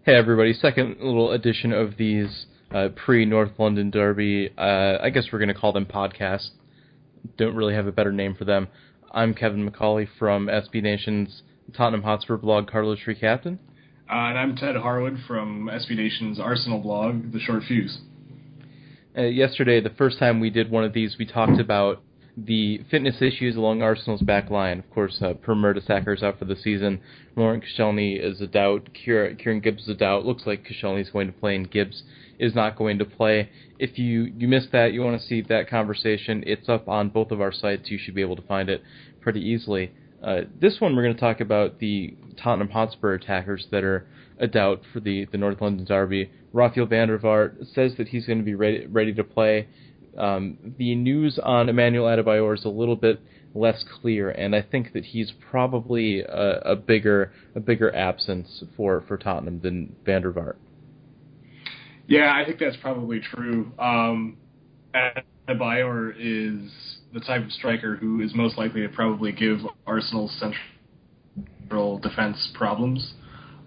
Hey everybody, second little edition of these pre-North London Derby. I guess we're going to call them podcasts. Don't really have a better name for them. I'm Kevin McCauley from SB Nation's Tottenham Hotspur blog, Carlos Free Captain. And I'm Ted Harwood from SB Nation's Arsenal blog, The Short Fuse. Yesterday, the first time we did one of these, we talked about the fitness issues along Arsenal's back line. Of course, Per Mertesacker is out for the season. Laurent Koscielny is a doubt. Kieran Gibbs is a doubt. Looks like Koscielny is going to play and Gibbs is not going to play. If you missed that, you want to see that conversation, it's up on both of our sites. You should be able to find it pretty easily. This one, we're going to talk about the Tottenham Hotspur attackers that are a doubt for the North London Derby. Rafael van der Vaart says that he's going to be ready to play. The news on Emmanuel Adebayor is a little bit less clear, and I think that he's probably a bigger absence for Tottenham than van der Vaart. Yeah, I think that's probably true. Adebayor is the type of striker who is most likely to probably give Arsenal's central defense problems.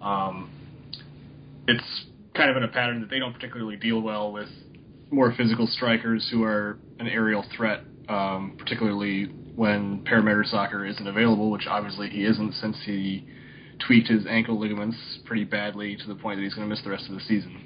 It's kind of in a pattern that they don't particularly deal well with more physical strikers who are an aerial threat, particularly when Per Mertesacker isn't available, which obviously he isn't since he tweaked his ankle ligaments pretty badly to the point that he's going to miss the rest of the season.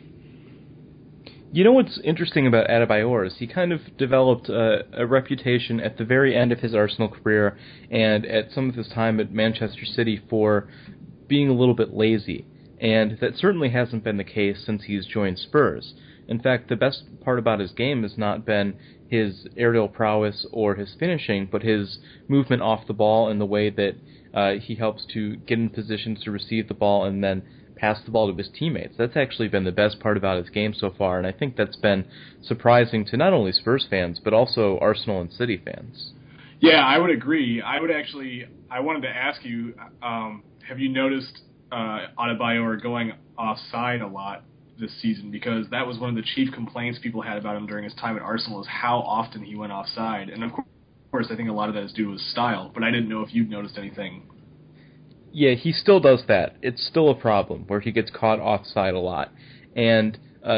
You know what's interesting about Adebayor is he kind of developed a reputation at the very end of his Arsenal career and at some of his time at Manchester City for being a little bit lazy, and that certainly hasn't been the case since he's joined Spurs. In fact, the best part about his game has not been his aerial prowess or his finishing, but his movement off the ball and the way that he helps to get in positions to receive the ball and then pass the ball to his teammates. That's actually been the best part about his game so far, and I think that's been surprising to not only Spurs fans, but also Arsenal and City fans. Yeah, I would agree. I wanted to ask you, have you noticed Adebayor going offside a lot this season? Because that was one of the chief complaints people had about him during his time at Arsenal, is how often he went offside. And of course, I think a lot of that is due to his style, but I didn't know if you'd noticed anything. Yeah, he still does that. It's still a problem where he gets caught offside a lot. And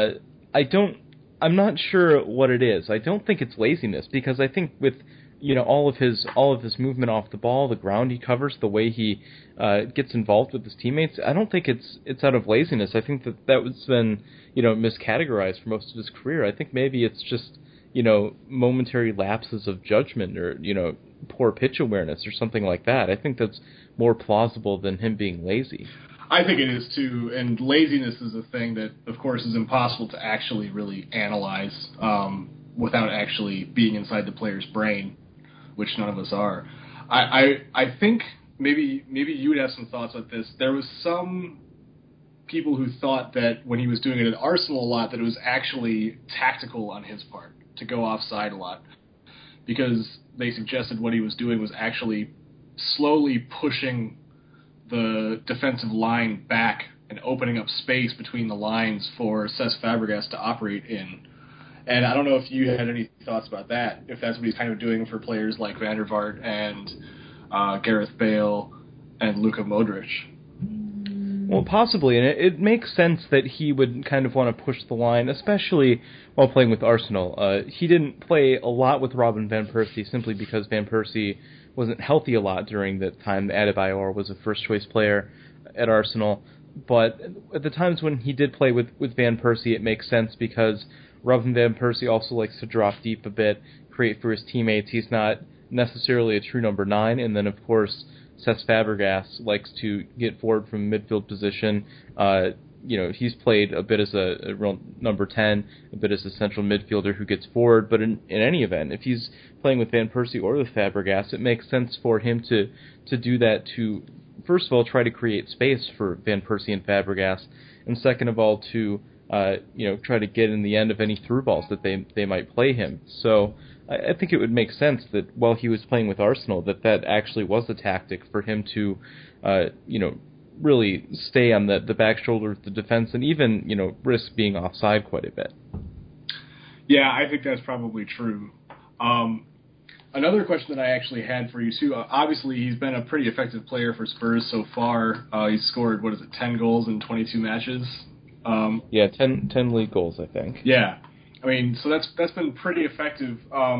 I'm not sure what it is. I don't think it's laziness, because I think with all of his movement off the ball, the ground he covers, the way he gets involved with his teammates, I don't think it's out of laziness. I think that was been miscategorized for most of his career. I think maybe it's just momentary lapses of judgment or poor pitch awareness or something like that. I think that's more plausible than him being lazy. I think it is too, and laziness is a thing that, of course, is impossible to actually really analyze without actually being inside the player's brain, which none of us are. I think maybe you would have some thoughts on this. There was some people who thought that when he was doing it at Arsenal a lot, that it was actually tactical on his part to go offside a lot, because they suggested what he was doing was actually slowly pushing the defensive line back and opening up space between the lines for Cesc Fabregas to operate in. And I don't know if you had any thoughts about that, if that's what he's kind of doing for players like Van der Vaart and Gareth Bale and Luka Modric. Well, possibly, and it makes sense that he would kind of want to push the line, especially while playing with Arsenal. He didn't play a lot with Robin Van Persie simply because Van Persie wasn't healthy a lot during the time Adebayor was a first-choice player at Arsenal. But at the times when he did play with Van Persie, it makes sense because Robin Van Persie also likes to drop deep a bit, create for his teammates. He's not necessarily a true number 9, and then, of course, Cesc Fabregas likes to get forward from midfield position. He's played a bit as a real number 10, a bit as a central midfielder who gets forward. But in any event, if he's playing with Van Persie or with Fabregas, it makes sense for him to do that to, first of all, try to create space for Van Persie and Fabregas, and second of all, to try to get in the end of any through balls that they might play him. So I think it would make sense that while he was playing with Arsenal, that actually was a tactic for him to, really stay on the back shoulder of the defense and even, risk being offside quite a bit. Yeah, I think that's probably true. Another question that I actually had for you, too, obviously he's been a pretty effective player for Spurs so far. He's scored, 10 goals in 22 matches? Yeah, 10 league goals, I think. Yeah. I mean, so that's been pretty effective.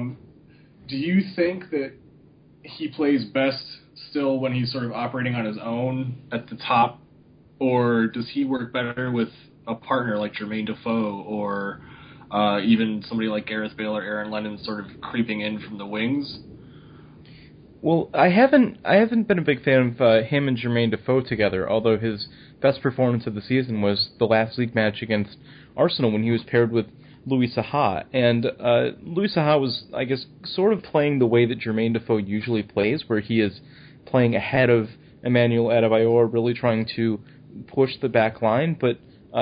Do you think that he plays best still when he's sort of operating on his own at the top, or does he work better with a partner like Jermaine Defoe or even somebody like Gareth Bale or Aaron Lennon sort of creeping in from the wings? Well, I haven't been a big fan of him and Jermaine Defoe together, although his best performance of the season was the last league match against Arsenal when he was paired with Louis Saha. And Louis Saha was, I guess, sort of playing the way that Jermaine Defoe usually plays, where he is playing ahead of Emmanuel Adebayor, really trying to push the back line. But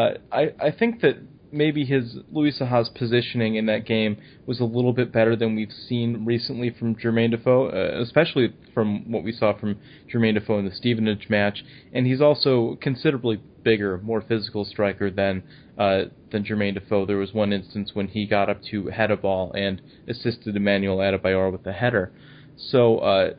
I think that maybe his Louis Saha's positioning in that game was a little bit better than we've seen recently from Jermaine Defoe, especially from what we saw from Jermaine Defoe in the Stevenage match. And he's also considerably bigger, more physical striker than Jermaine Defoe. There was one instance when he got up to head a ball and assisted Emmanuel Adebayor with the header. So,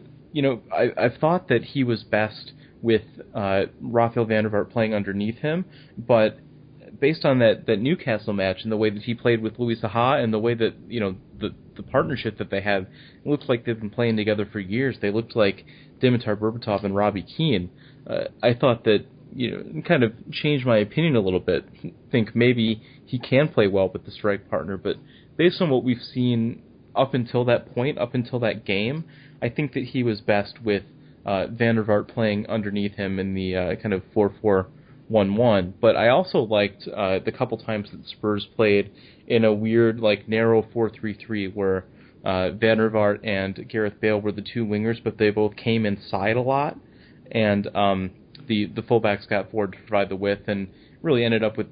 I've thought that he was best with Rafael van der Vaart playing underneath him, but based on that Newcastle match and the way that he played with Louis Saha and the way that, the partnership that they have, it looks like they've been playing together for years. They looked like Dimitar Berbatov and Robbie Keane. I thought that, kind of changed my opinion a little bit. Think maybe he can play well with the strike partner, but based on what we've seen up until that point, up until that game, I think that he was best with Van der Vaart playing underneath him in the kind of 4-4-1-1, but I also liked the couple times that Spurs played in a weird, narrow 4-3-3 where Van der Vaart and Gareth Bale were the two wingers, but they both came inside a lot, and the fullbacks got forward to provide the width, and really ended up with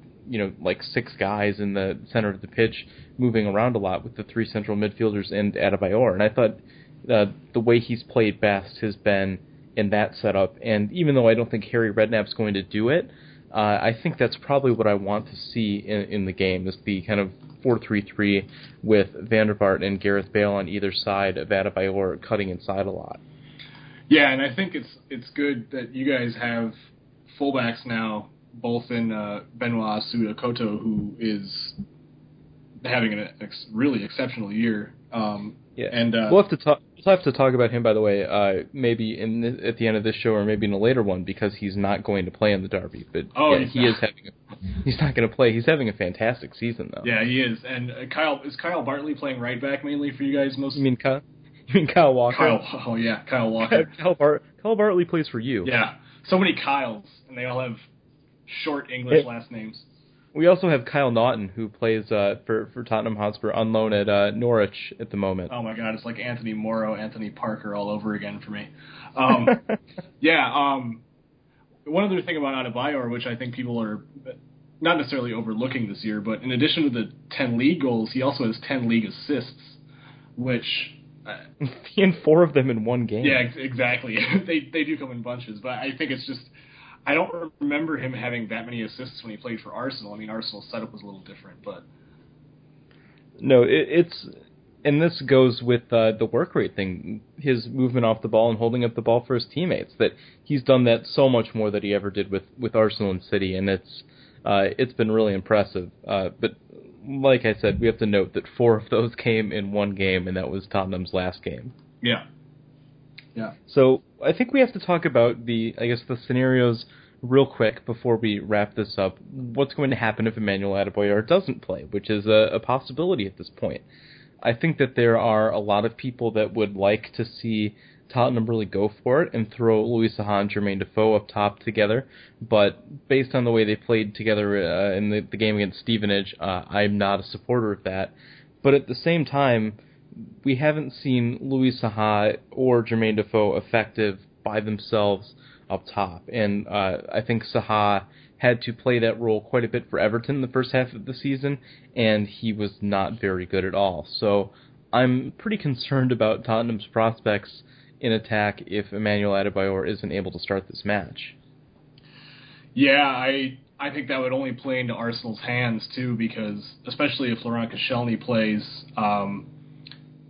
6 guys in the center of the pitch moving around a lot with the 3 central midfielders and Adebayor, and I thought the way he's played best has been in that setup, and even though I don't think Harry Redknapp's going to do it, I think that's probably what I want to see in the game, is the kind of 4-3-3 with Van der Vaart and Gareth Bale on either side of Adebayor cutting inside a lot. Yeah, and I think it's good that you guys have fullbacks now, both in Benoit Assou-Ekotto, who is having a really exceptional year. Yeah, and we'll have to talk about him, by the way, maybe at the end of this show or maybe in a later one, because he's not going to play in the derby. But he's not going to play. He's having a fantastic season, though. Yeah, he is. And Kyle Bartley playing right back mainly for you guys? You mean Kyle Walker? Kyle Walker. Kyle Bartley plays for you. Yeah, so many Kyles, and they all have short English last names. We also have Kyle Naughton, who plays for Tottenham Hotspur on loan at Norwich at the moment. Oh my God, it's like Anthony Morrow, Anthony Parker all over again for me. One other thing about Adebayor, which I think people are not necessarily overlooking this year, but in addition to the 10 league goals, he also has 10 league assists, which... and 4 of them in one game. Yeah, exactly. They do come in bunches, but I think it's just... I don't remember him having that many assists when he played for Arsenal. I mean, Arsenal's setup was a little different, but... No, it's... And this goes with the work rate thing, his movement off the ball and holding up the ball for his teammates, that he's done that so much more than he ever did with Arsenal and City, and it's been really impressive. But like I said, we have to note that 4 of those came in one game, and that was Tottenham's last game. Yeah. So I think we have to talk about the scenarios real quick before we wrap this up. What's going to happen if Emmanuel Adebayor doesn't play, which is a possibility at this point. I think that there are a lot of people that would like to see Tottenham really go for it and throw Louis Saha and Jermaine Defoe up top together, but based on the way they played together in the game against Stevenage, I'm not a supporter of that. But at the same time, we haven't seen Louis Saha or Jermaine Defoe effective by themselves up top, and I think Saha had to play that role quite a bit for Everton in the first half of the season, and he was not very good at all. So I'm pretty concerned about Tottenham's prospects in attack if Emmanuel Adebayor isn't able to start this match. Yeah, I think that would only play into Arsenal's hands, too, because especially if Laurent Koscielny plays,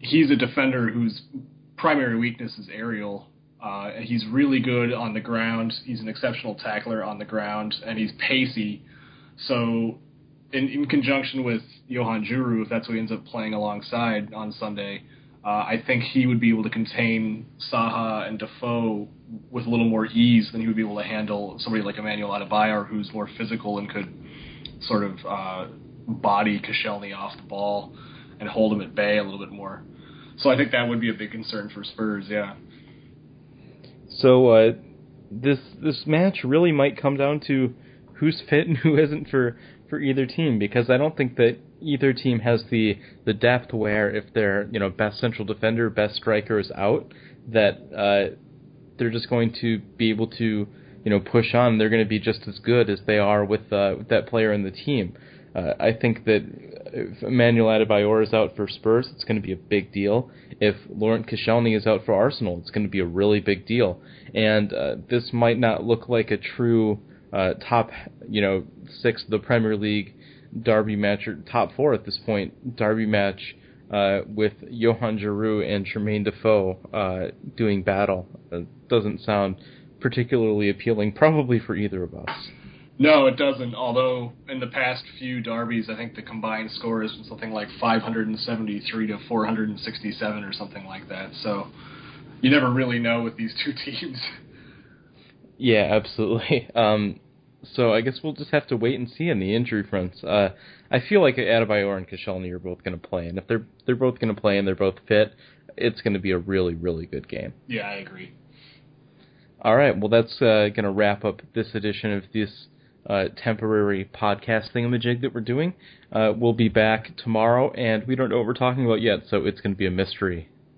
he's a defender whose primary weakness is aerial. He's really good on the ground. He's an exceptional tackler on the ground, and he's pacey. So in conjunction with Johan Juru, if that's who he ends up playing alongside on Sunday, I think he would be able to contain Saha and Defoe with a little more ease than he would be able to handle somebody like Emmanuel Adebayor, who's more physical and could sort of body Koscielny off the ball and hold him at bay a little bit more. So I think that would be a big concern for Spurs, yeah. So this match really might come down to who's fit and who isn't for either team, because I don't think that either team has the depth where if their best central defender, best striker is out, that they're just going to be able to push on. They're going to be just as good as they are with that player in the team. I think that if Emmanuel Adebayor is out for Spurs, it's going to be a big deal. If Laurent Koscielny is out for Arsenal, it's going to be a really big deal. And this might not look like a true top 6 of the Premier League derby match, or top 4 at this point, derby match with Johan Juru and Jermaine Defoe doing battle. Doesn't sound particularly appealing, probably for either of us. No, it doesn't, although in the past few derbies, I think the combined score is something like 573 to 467 or something like that. So you never really know with these two teams. Yeah, absolutely. So I guess we'll just have to wait and see on the injury fronts. I feel like Adebayor and Koscielny are both going to play, and if they're both going to play and they're both fit, it's going to be a really, really good game. Yeah, I agree. All right, well, that's going to wrap up this edition of this temporary podcast thingamajig that we're doing. We'll be back tomorrow, and we don't know what we're talking about yet, so it's going to be a mystery.